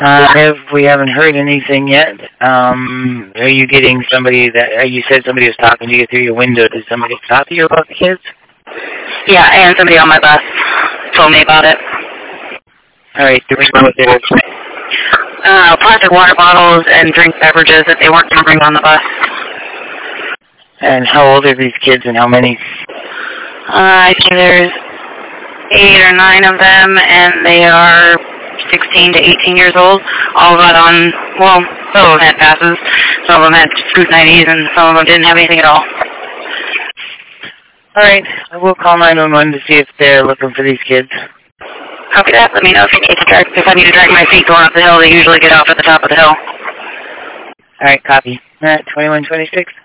We haven't heard anything yet. Are you getting somebody you said somebody was talking to you through your window. Did somebody talk to you about the kids? Yeah, and somebody on my bus told me about it. All right, do we know what it is? Plastic water bottles and drink beverages that they weren't going to bring on the bus. And how old are these kids and how many? I think there's 8 or 9 of them, and they are 16 to 18 years old. All got on, well, some of them had passes, some of them had scrutiny IDs, and some of them didn't have anything at all. All right, I will call 911 to see if they're looking for these kids. Copy that. Let me know if I need to drag my feet going up the hill. They usually get off at the top of the hill. All right, copy. 2126.